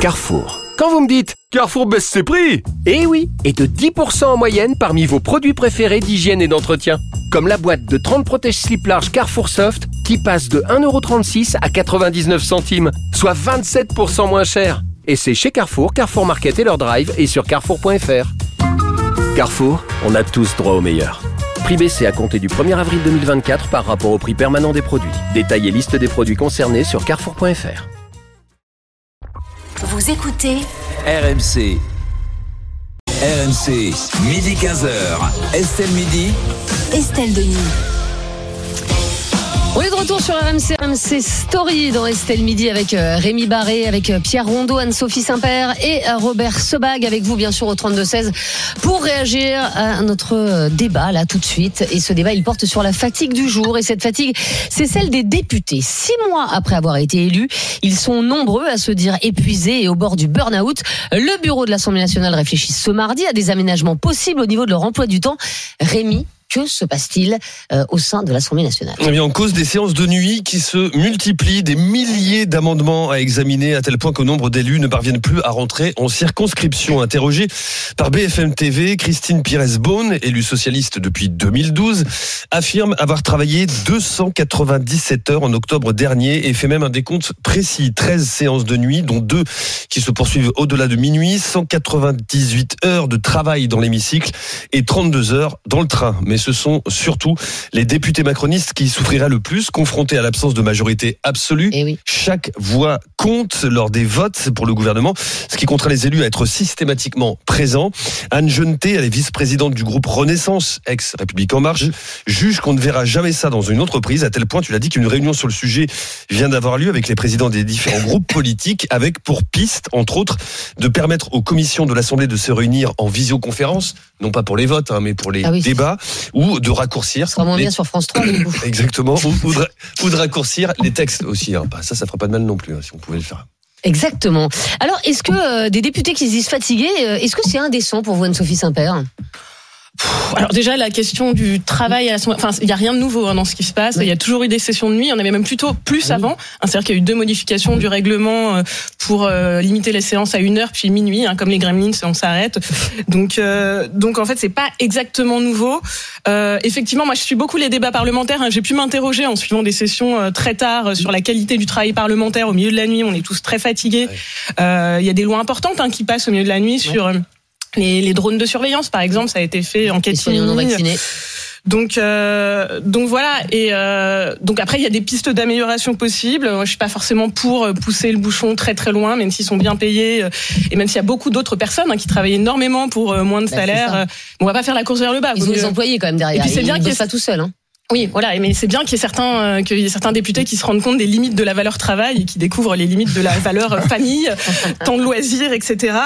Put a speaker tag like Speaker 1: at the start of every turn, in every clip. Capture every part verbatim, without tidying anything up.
Speaker 1: Carrefour. Quand vous me dites « Carrefour baisse ses prix !» Eh oui, et de dix pour cent en moyenne parmi vos produits préférés d'hygiène et d'entretien. Comme la boîte de trente protège-slips larges Carrefour Soft qui passe de un euro trente-six à quatre-vingt-dix-neuf centimes, soit vingt-sept pour cent moins cher. Et c'est chez Carrefour, Carrefour Market et leur drive et sur carrefour point f r. Carrefour, on a tous droit au meilleur. Prix baissé à compter du premier avril deux mille vingt-quatre par rapport au prix permanent des produits. Détail et liste des produits concernés sur carrefour point f r.
Speaker 2: Vous écoutez
Speaker 3: R M C. R M C, midi quinze heures. Estelle Midi.
Speaker 2: Estelle Denis.
Speaker 4: On est de retour sur R M C, R M C Story dans Estelle Midi avec Rémi Barré, avec Pierre Rondeau, Anne-Sophie Saint-Père et Robert Sebag avec vous bien sûr au trente-deux seize pour réagir à notre débat là tout de suite. Et ce débat il porte sur la fatigue du jour et cette fatigue c'est celle des députés. Six mois après avoir été élus, ils sont nombreux à se dire épuisés et au bord du burn-out. Le bureau de l'Assemblée nationale réfléchit ce mardi à des aménagements possibles au niveau de leur emploi du temps. Rémi, que se passe-t-il euh, au sein de l'Assemblée nationale ?
Speaker 5: Eh bien, en cause des séances de nuit qui se multiplient, des milliers d'amendements à examiner à tel point qu'au nombre d'élus ne parviennent plus à rentrer en circonscription. Interrogée par B F M T V, Christine Pires-Beaune, élue socialiste depuis deux mille douze, affirme avoir travaillé deux cent quatre-vingt-dix-sept heures en octobre dernier et fait même un décompte précis. treize séances de nuit, dont deux qui se poursuivent au-delà de minuit, cent quatre-vingt-dix-huit heures de travail dans l'hémicycle et trente-deux heures dans le train. Mais ce sont surtout les députés macronistes qui souffriraient le plus, confrontés à l'absence de majorité absolue.
Speaker 4: Eh oui.
Speaker 5: Chaque voix compte lors des votes pour le gouvernement, ce qui contraint les élus à être systématiquement présents. Anne Genetet, elle est vice-présidente du groupe Renaissance, ex-République En Marche, juge qu'on ne verra jamais ça dans une entreprise, à tel point, tu l'as dit, qu'une réunion sur le sujet vient d'avoir lieu avec les présidents des différents groupes politiques, avec pour piste, entre autres, de permettre aux commissions de l'Assemblée de se réunir en visioconférence, non pas pour les votes, hein, mais pour les
Speaker 4: ah oui.
Speaker 5: débats, ou de raccourcir.
Speaker 4: Ça sera moins
Speaker 5: les...
Speaker 4: bien sur France trois, du coup.
Speaker 5: Exactement. Ou, ou, de, ou de raccourcir les textes aussi. Hein. Bah, ça, ça fera pas de mal non plus, hein, si on pouvait le faire.
Speaker 4: Exactement. Alors, est-ce que euh, des députés qui se disent fatigués, euh, est-ce que c'est indécent pour vous, Anne-Sophie Saint-Père ?
Speaker 6: Alors déjà la question du travail à l'Assemblée, enfin il y a rien de nouveau hein, dans ce qui se passe. Oui. Il y a toujours eu des sessions de nuit. Il y en avait même plutôt plus oui. avant. C'est-à-dire qu'il y a eu deux modifications du règlement pour euh, limiter les séances à une heure puis minuit, hein, comme les Gremlins, on s'arrête. Donc euh, donc en fait c'est pas exactement nouveau. Euh, effectivement, moi je suis beaucoup les débats parlementaires. Hein. J'ai pu m'interroger en suivant des sessions euh, très tard sur la qualité du travail parlementaire au milieu de la nuit. On est tous très fatigués. Ouais. Euh, il y a des lois importantes hein, qui passent au milieu de la nuit sur euh, Les, les drones de surveillance, par exemple, ça a été fait en catimini. Donc, euh, donc voilà. Et euh, donc après, il y a des pistes d'amélioration possibles. Moi, je suis pas forcément pour pousser le bouchon très très loin, même s'ils sont bien payés et même s'il y a beaucoup d'autres personnes hein, qui travaillent énormément pour euh, moins de bah, salaire. On va pas faire la course vers le bas.
Speaker 4: Ils ont des employés quand même derrière.
Speaker 6: Et puis c'est bien
Speaker 4: qu'ils bossent pas tout seuls. Hein.
Speaker 6: Oui, voilà, mais c'est bien qu'il y ait certains, euh, qu'il y ait certains députés qui se rendent compte des limites de la valeur travail et qui découvrent les limites de la valeur famille, temps de loisirs, et cetera.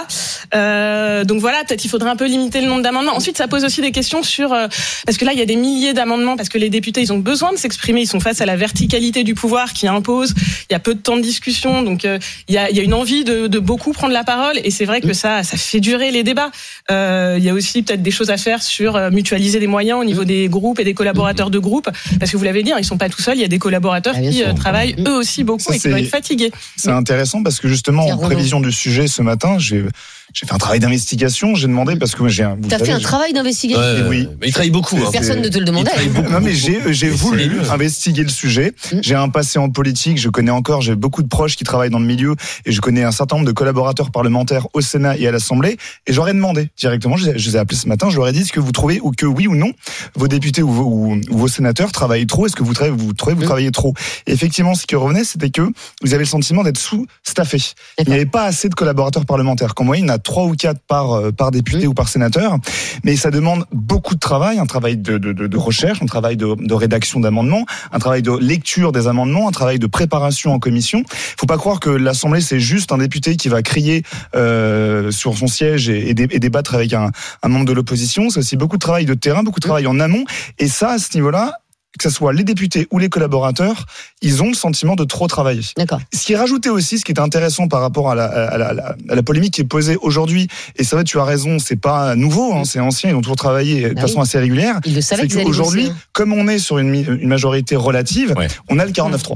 Speaker 6: Euh, donc voilà, peut-être il faudrait un peu limiter le nombre d'amendements. Ensuite, ça pose aussi des questions sur, euh, parce que là, il y a des milliers d'amendements, parce que les députés, ils ont besoin de s'exprimer, ils sont face à la verticalité du pouvoir qui impose, il y a peu de temps de discussion, donc euh, il y a, il y a une envie de, de beaucoup prendre la parole, et c'est vrai que ça, ça fait durer les débats. Euh, il y a aussi peut-être des choses à faire sur euh, mutualiser des moyens au niveau des groupes et des collaborateurs de groupes. Parce que vous l'avez dit, ils sont pas tout seuls, il y a des collaborateurs ah, qui sûr. travaillent eux aussi beaucoup ça, et qui doivent être fatigués.
Speaker 7: C'est intéressant parce que justement, en prévision du sujet ce matin, j'ai, j'ai fait un travail d'investigation, j'ai demandé parce que moi j'ai un.
Speaker 4: T'as fait un travail d'investigation
Speaker 5: ouais, Oui. Mais il travaille beaucoup. Hein.
Speaker 4: Personne ne te le demandait.
Speaker 7: Non mais j'ai, j'ai voulu investiguer le sujet. J'ai un passé en politique, je connais encore, j'ai beaucoup de proches qui travaillent dans le milieu et je connais un certain nombre de collaborateurs parlementaires au Sénat et à l'Assemblée. Et j'aurais demandé directement, je les ai appelés ce matin, je leur ai dit est-ce que vous trouvez ou que oui ou non vos députés ou vos, ou, ou vos sénateurs travaillent trop, est-ce que vous trouvez vous, trouvez, vous mmh. travaillez trop. Et effectivement, ce qui revenait, c'était que vous avez le sentiment d'être sous-staffé. Il n'y avait pas assez de collaborateurs parlementaires. Qu'en moyenne, il y en a trois ou quatre par, par député mmh. ou par sénateur. Mais ça demande beaucoup de travail, un travail de, de, de, de recherche, un travail de, de rédaction d'amendements, un travail de lecture des amendements, un travail de préparation en commission. Il ne faut pas croire que l'Assemblée, c'est juste un député qui va crier euh, sur son siège et, et, dé, et débattre avec un, un membre de l'opposition. C'est aussi beaucoup de travail de terrain, beaucoup de travail mmh. en amont. Et ça, à ce niveau-là, que ce soit les députés ou les collaborateurs, ils ont le sentiment de trop travailler.
Speaker 4: D'accord.
Speaker 7: Ce qui est rajouté aussi, ce qui est intéressant par rapport à la, à la, à la, à la polémique qui est posée aujourd'hui, et c'est vrai, tu as raison, c'est pas nouveau, hein, c'est ancien, ils ont toujours travaillé de ah façon oui. assez régulière.
Speaker 4: Ils le savaient
Speaker 7: c'est qu'aujourd'hui, comme on est sur une, une majorité relative, ouais. on a le quarante-neuf trois.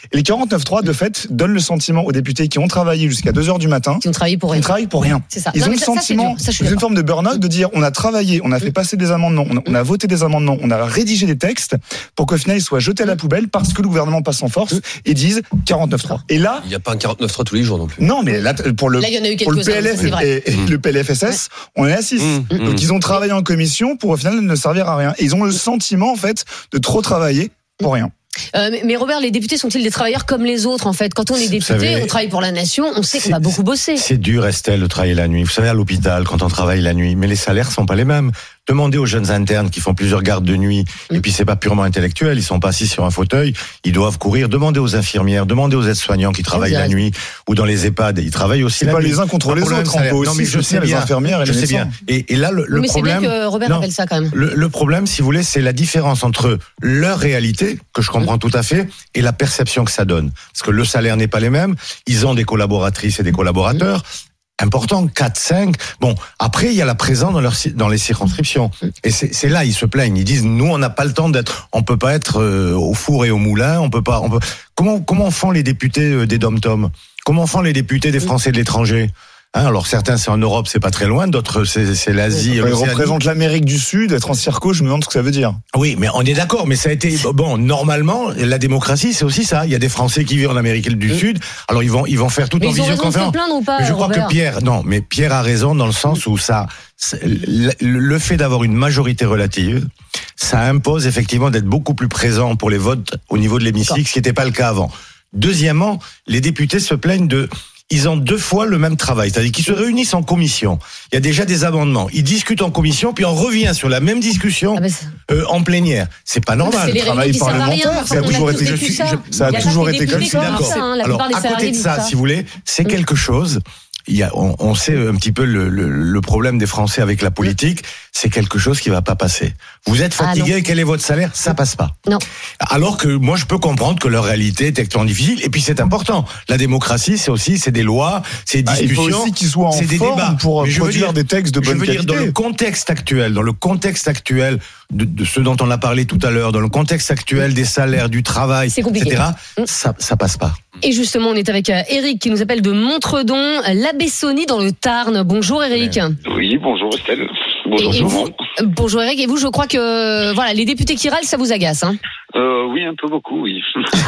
Speaker 7: Et les quarante-neuf trois, de fait, donnent le sentiment aux députés qui ont travaillé jusqu'à deux heures du matin.
Speaker 4: Qui ont travaillé pour rien.
Speaker 7: Ils travaillent pour rien.
Speaker 4: C'est ça.
Speaker 7: Ils
Speaker 4: Non,
Speaker 7: ont
Speaker 4: mais
Speaker 7: le
Speaker 4: ça, ça, c'est
Speaker 7: sentiment,
Speaker 4: dur. Ça, je suis
Speaker 7: c'est une
Speaker 4: d'accord.
Speaker 7: forme de burn-out de dire on a travaillé, on a fait passer des amendements, on a, on a voté des amendements, on a rédigé des textes pour qu'au final ils soient jetés à la poubelle parce que le gouvernement passe en force et disent quarante-neuf trois. Et là,
Speaker 5: Il n'y a pas un quarante-neuf trois tous les jours non plus.
Speaker 7: non, mais là, pour le,
Speaker 4: Là, il y en a eu
Speaker 7: pour le
Speaker 4: quelques-uns,
Speaker 7: P L F
Speaker 4: c'est vrai.
Speaker 7: et, et
Speaker 5: Mmh.
Speaker 7: le P L F S S, on est à six.
Speaker 5: Mmh.
Speaker 7: Donc ils ont travaillé en commission pour au final ne servir à rien. Et ils ont le sentiment en fait de trop travailler pour rien.
Speaker 4: Euh, mais, mais Robert, les députés sont-ils des travailleurs comme les autres en fait? Quand on est
Speaker 2: Vous
Speaker 4: député,
Speaker 2: savez,
Speaker 4: on travaille pour la nation, on sait qu'on
Speaker 2: c'est-
Speaker 4: va beaucoup bosser.
Speaker 2: C'est dur, Estelle, de travailler la nuit. Vous savez, à l'hôpital, quand on travaille la nuit, mais les salaires sont pas les mêmes. Demandez aux jeunes internes qui font plusieurs gardes de nuit, et puis c'est pas purement intellectuel, ils sont pas assis sur un fauteuil, ils doivent courir. Demandez aux infirmières, demandez aux aides-soignants qui travaillent la
Speaker 4: Exact.
Speaker 2: nuit, ou dans les EHPAD, ils travaillent aussi
Speaker 7: C'est
Speaker 2: la
Speaker 7: pas
Speaker 2: nuit.
Speaker 7: les uns contre
Speaker 2: Pas
Speaker 7: les
Speaker 2: pour le même
Speaker 7: autres, on
Speaker 2: salaire.
Speaker 7: peut
Speaker 2: Non,
Speaker 7: aussi
Speaker 2: mais je
Speaker 7: soutenir
Speaker 2: sais
Speaker 7: les
Speaker 2: bien,
Speaker 7: infirmières et
Speaker 2: je
Speaker 7: les
Speaker 2: sais
Speaker 7: médecins.
Speaker 2: bien. Et, et là, le, le
Speaker 4: mais c'est bien
Speaker 2: problème.
Speaker 4: que Robert
Speaker 2: Non.
Speaker 4: rappelle ça quand même.
Speaker 2: Le, le problème, si vous voulez, c'est la différence entre leur réalité, que je comprends tout à fait, et la perception que ça donne. Parce que le salaire n'est pas les mêmes, ils ont des collaboratrices et des collaborateurs. Important, quatre, cinq. Bon, après, il y a la présence dans, leur, dans les circonscriptions. Et c'est, c'est là, ils se plaignent. Ils disent, nous, on n'a pas le temps d'être, on peut pas être euh, au four et au moulin, on peut pas, on peut, comment, comment font les députés euh, des dom-tom? Comment font les députés des Français de l'étranger? Hein, alors certains c'est en Europe, c'est pas très loin, d'autres c'est, c'est l'Asie.
Speaker 7: Ils
Speaker 2: l'Océanie.
Speaker 7: représentent l'Amérique du Sud, être en circo, je me demande ce que ça veut dire.
Speaker 2: Oui, mais on est d'accord, mais ça a été bon. Normalement, la démocratie, c'est aussi ça. Il y a des Français qui vivent en Amérique du Sud. Alors ils vont, ils vont faire tout
Speaker 4: Mais
Speaker 2: en
Speaker 4: ils ont raison de se
Speaker 2: visioconférence.
Speaker 4: plaindre ou pas,
Speaker 2: Mais je crois
Speaker 4: Robert
Speaker 2: que Pierre, non, mais Pierre a raison dans le sens où ça, le, le fait d'avoir une majorité relative, ça impose effectivement d'être beaucoup plus présent pour les votes au niveau de l'hémicycle, ce qui n'était pas le cas avant. Deuxièmement, les députés se plaignent de ils ont deux fois le même travail, c'est-à-dire qu'ils se réunissent en commission. Il y a déjà des amendements. Ils discutent en commission, puis on revient sur la même discussion
Speaker 4: Ah ben, c'est-
Speaker 2: euh, en plénière. C'est pas normal.
Speaker 4: C'est les réunions
Speaker 7: travail
Speaker 4: qui servent à rien.
Speaker 7: parlementaire,
Speaker 4: Enfin,
Speaker 7: ça a
Speaker 4: on
Speaker 7: toujours
Speaker 4: tous
Speaker 7: été-
Speaker 4: vécu
Speaker 2: je suis-
Speaker 4: ça.
Speaker 2: je-
Speaker 7: ça a
Speaker 4: Il y
Speaker 7: toujours
Speaker 4: pas que
Speaker 7: été
Speaker 4: des
Speaker 7: comme
Speaker 4: députés
Speaker 7: ça.
Speaker 4: qui disent ça, hein. La
Speaker 2: Alors,
Speaker 4: plupart des
Speaker 2: à côté
Speaker 4: salariés
Speaker 2: de
Speaker 4: disent
Speaker 2: ça,
Speaker 4: ça.
Speaker 2: si vous voulez, c'est
Speaker 4: Mm.
Speaker 2: quelque chose. Il y a, on, on sait un petit peu le, le, le problème des Français avec la politique. C'est quelque chose qui va pas passer. Vous êtes
Speaker 4: Ah,
Speaker 2: fatigué,
Speaker 4: non.
Speaker 2: quel est votre salaire? Ça passe pas.
Speaker 4: Non.
Speaker 2: Alors que moi, je peux comprendre que leur réalité est extrêmement difficile. Et puis, c'est important. La démocratie, c'est aussi, c'est des lois, c'est des
Speaker 7: Ah, il
Speaker 2: discussions.
Speaker 7: faut aussi qu'ils soient en
Speaker 2: c'est des
Speaker 7: forme
Speaker 2: débats.
Speaker 7: pour
Speaker 2: Mais je veux
Speaker 7: produire
Speaker 2: dire-
Speaker 7: des textes de
Speaker 2: je
Speaker 7: bonne
Speaker 2: veux dire, dans
Speaker 7: qualité.
Speaker 2: le contexte actuel, dans le contexte actuel de, de ce dont on a parlé tout à l'heure, dans le contexte actuel des salaires, du travail,
Speaker 4: C'est compliqué.
Speaker 2: et cetera,
Speaker 4: Mm.
Speaker 2: ça, ça passe pas.
Speaker 4: Et justement, on est avec euh, Eric qui nous appelle de Montredon, la Bessonnie dans le Tarn. Bonjour Eric.
Speaker 8: Oui, bonjour Estelle. Bonjour
Speaker 4: Et- et
Speaker 8: tout le
Speaker 4: vous-
Speaker 8: monde.
Speaker 4: Euh, Bonjour Eric. Et vous, je crois que voilà, les députés qui râlent, ça vous agace, hein?
Speaker 8: Euh, oui, un peu beaucoup, oui.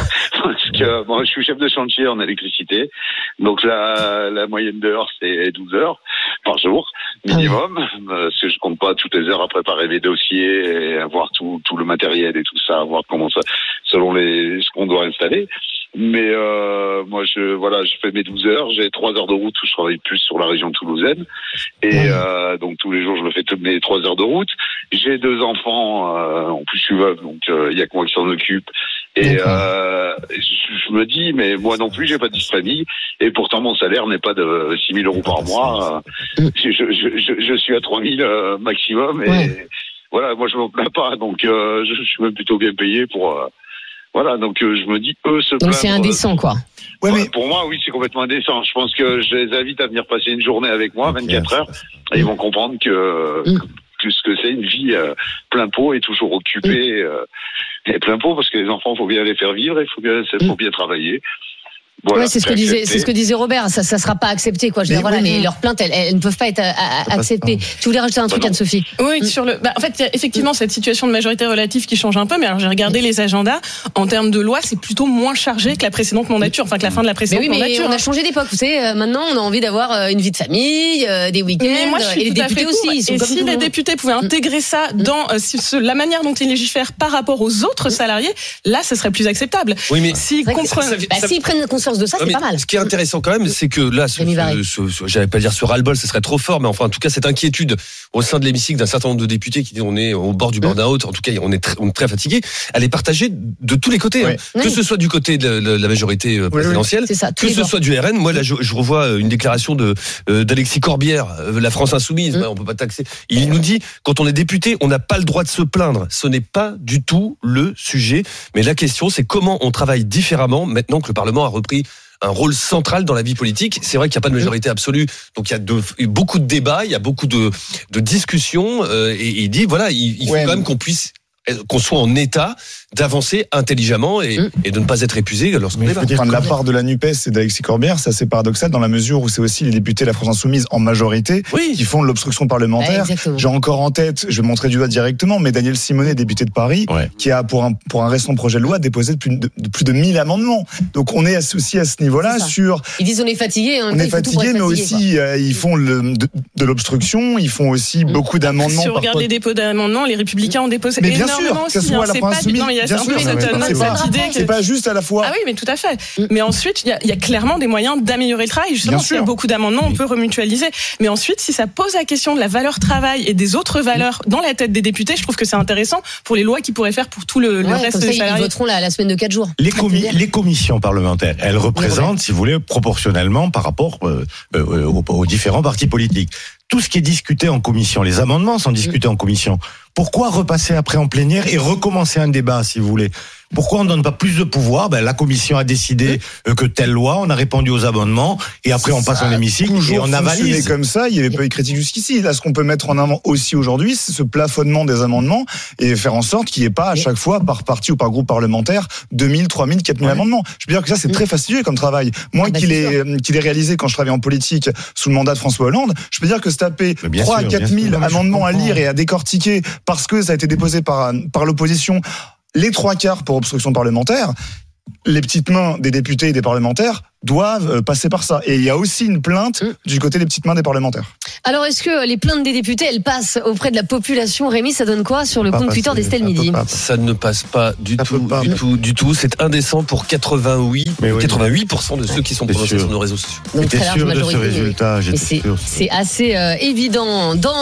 Speaker 8: Parce que bon, je suis chef de chantier en électricité, donc la, la moyenne d'heures c'est douze heures par jour minimum, parce que je compte pas toutes les heures à préparer mes dossiers et avoir tout tout le matériel et tout ça, voir comment ça, selon les ce qu'on doit installer. Mais euh, moi, je voilà, je fais mes douze heures, j'ai trois heures de route où je travaille plus sur la région toulousaine, et euh, donc tous les jours je me fais toutes mes trois heures de route. J'ai deux enfants, euh, en plus je suis veuve, donc il euh, y a que moi qui s'en occupe. Et euh, je, je me dis, mais moi non plus, j'ai pas de famille, et pourtant mon salaire n'est pas de six mille euros par mois. Je, je, je, je suis à trois mille euh, maximum, et
Speaker 4: Ouais.
Speaker 8: voilà, moi je me plains pas, donc euh, je, je suis même plutôt bien payé pour. Euh, voilà, donc euh, je me dis, eux se
Speaker 4: Donc
Speaker 8: plaindre.
Speaker 4: c'est indécent, quoi.
Speaker 7: Ouais, mais
Speaker 8: Pour moi, oui, c'est complètement indécent. Je pense que je les invite à venir passer une journée avec moi, vingt-quatre heures, et ils vont comprendre que,
Speaker 4: Mm.
Speaker 8: que ce que c'est une vie euh, plein pot et toujours occupée, euh, et plein pot parce que les enfants, faut bien les faire vivre, il faut bien, faut bien travailler. Voilà,
Speaker 4: Ouais, c'est ce que disait,
Speaker 8: accepté.
Speaker 4: c'est ce que disait Robert. Ça, ça sera pas accepté, quoi. Je veux
Speaker 7: Mais
Speaker 4: dire, voilà,
Speaker 7: oui.
Speaker 4: les, leurs plaintes, elles, elles ne peuvent pas être euh, à- à- acceptées. Tu voulais rajouter un truc,
Speaker 8: non.
Speaker 4: Anne-Sophie?
Speaker 6: Oui, sur le. Bah, en fait, il y a effectivement cette situation de majorité relative qui change un peu. Mais alors, j'ai regardé les agendas. En termes de loi, c'est plutôt moins chargé que la précédente mandature. Enfin, que la fin de la
Speaker 4: Mais
Speaker 6: précédente
Speaker 4: oui, mais
Speaker 6: mandature.
Speaker 4: on a
Speaker 6: hein.
Speaker 4: changé d'époque. Vous savez, euh, maintenant, on a envie d'avoir euh, une vie de famille, euh, des week-ends.
Speaker 6: Mais moi, je suis
Speaker 4: et les
Speaker 6: tout à
Speaker 4: députés
Speaker 6: fait pour.
Speaker 4: aussi. Ils sont
Speaker 6: Et
Speaker 4: comme
Speaker 6: si
Speaker 4: tout le
Speaker 6: les
Speaker 4: monde.
Speaker 6: députés pouvaient intégrer ça dans euh, si- ce- la manière dont ils légifèrent par rapport aux autres salariés, là, ce serait plus acceptable.
Speaker 5: Oui, mais
Speaker 6: S'ils
Speaker 4: C'est vrai que
Speaker 6: comprennent.
Speaker 5: ça-
Speaker 4: Bah, s'ils prennent conscience de ça,
Speaker 5: Non,
Speaker 4: c'est
Speaker 5: mais
Speaker 4: pas mal.
Speaker 5: Ce qui est intéressant quand même, c'est que là, ce,
Speaker 4: Rémi Barré.
Speaker 5: ce- ce- j'allais pas dire ce ras-le-bol, ce serait trop fort, mais enfin, en tout cas, cette inquiétude au sein de l'hémicycle d'un certain nombre de députés qui disent on est au bord du burn-out, en tout cas, on est très, on est très fatigué, elle est partagée de tous les côtés,
Speaker 7: Ouais.
Speaker 5: hein.
Speaker 4: Oui.
Speaker 5: Que ce soit du côté de la, de la majorité euh, présidentielle,
Speaker 4: C'est ça, tous
Speaker 5: que
Speaker 4: les
Speaker 5: ce
Speaker 4: bords.
Speaker 5: soit du R N. Moi, là, je, je revois une déclaration de euh, d'Alexis Corbière, euh, la France insoumise.
Speaker 4: Mm.
Speaker 5: Ouais, on peut pas taxer. Il nous dit quand on est député, on n'a pas le droit de se plaindre. Ce n'est pas du tout le sujet. Mais la question, c'est comment on travaille différemment maintenant que le Parlement a repris un rôle central dans la vie politique. C'est vrai qu'il n'y a pas de majorité absolue, donc il y a de, beaucoup de débats, il y a beaucoup de, de discussions, euh, et, et il dit voilà, il, il faut
Speaker 7: Ouais,
Speaker 5: quand
Speaker 7: mais-
Speaker 5: même qu'on puisse qu'on soit en état d'avancer intelligemment et, mmh. et de ne pas être épuisé lorsqu'on débat.
Speaker 7: Enfin, de la part de la NUPES et d'Alexis Corbière, c'est assez paradoxal dans la mesure où c'est aussi les députés de la France Insoumise en majorité
Speaker 5: oui.
Speaker 7: qui font de l'obstruction parlementaire.
Speaker 4: Ouais,
Speaker 7: J'ai encore en tête, je vais montrer du doigt directement, mais Daniel Simonet, député de Paris, ouais. qui a pour un, pour un récent projet de loi déposé de plus de, de plus de mille amendements. Donc on est associé à ce niveau-là sur...
Speaker 4: Ils disent on est fatigué. Hein,
Speaker 7: on est fatigué, mais fatigué, aussi euh, ils font le, de, de l'obstruction, ils font aussi mmh. beaucoup d'amendements.
Speaker 6: Si on regarde les dépôts d'amendements, les Républicains ont déposé
Speaker 7: mais
Speaker 6: énormément
Speaker 7: bien sûr,
Speaker 6: aussi.
Speaker 7: Que ce soit
Speaker 6: hein,
Speaker 7: la
Speaker 6: c'est
Speaker 7: France
Speaker 6: pas,
Speaker 7: Insoumise,
Speaker 6: non, mais il y a
Speaker 7: bien
Speaker 6: un
Speaker 7: sûr,
Speaker 6: peu cette,
Speaker 7: c'est,
Speaker 6: cette
Speaker 7: pas,
Speaker 6: idée que...
Speaker 7: c'est pas juste à la fois.
Speaker 6: Ah oui, mais tout à fait. Mais ensuite, il y a, il y a clairement des moyens d'améliorer le travail. Justement, s'il y a beaucoup d'amendements, on peut remutualiser. Mais ensuite, si ça pose la question de la valeur travail et des autres valeurs dans la tête des députés, je trouve que c'est intéressant pour les lois qu'ils pourraient faire pour tout le,
Speaker 4: ouais,
Speaker 6: le reste
Speaker 4: ça,
Speaker 6: des salariés.
Speaker 4: Ils voteront la, la semaine de quatre jours.
Speaker 2: Les, comi- les commissions parlementaires, elles représentent, si vous voulez, proportionnellement par rapport euh, euh, aux, aux différents partis politiques. Tout ce qui est discuté en commission, les amendements sont discutés en commission. Pourquoi repasser après en plénière et recommencer un débat, si vous voulez ? Pourquoi on ne donne pas plus de pouvoir ? Ben, la commission a décidé que telle loi, on a répondu aux amendements, et après on passe en hémicycle et on avalise.
Speaker 7: Comme ça, il n'y avait pas eu de critique jusqu'ici. Là, ce qu'on peut mettre en avant aussi aujourd'hui, c'est ce plafonnement des amendements et faire en sorte qu'il n'y ait pas à chaque fois, par parti ou par groupe parlementaire, deux mille, trois mille, quatre mille ouais. amendements. Je veux dire que ça, c'est très fastidieux comme travail. Moi, ah bah, qui l'ai, qui l'ai réalisé quand je travaillais en politique sous le mandat de François Hollande, je peux dire que se taper trois à quatre mille amendements à lire et à décortiquer parce que ça a été déposé par, par l'opposition, les trois quarts pour obstruction parlementaire, les petites mains des députés et des parlementaires doivent passer par ça. Et il y a aussi une plainte du côté des petites mains des parlementaires.
Speaker 4: Alors, est-ce que les plaintes des députés, elles passent auprès de la population ? Rémi, ça donne quoi sur le compte Twitter d'Estelle Midi ?
Speaker 5: Ça ne passe pas du
Speaker 2: ça
Speaker 5: tout,
Speaker 2: pas.
Speaker 5: du tout, du tout. C'est indécent pour quatre-vingt-huit, oui, quatre-vingt-huit pour cent de ceux qui sont prononcés sur nos réseaux sociaux.
Speaker 4: Donc,
Speaker 2: J'étais sûr de ce résultat.
Speaker 4: C'est, c'est assez euh, évident. Dans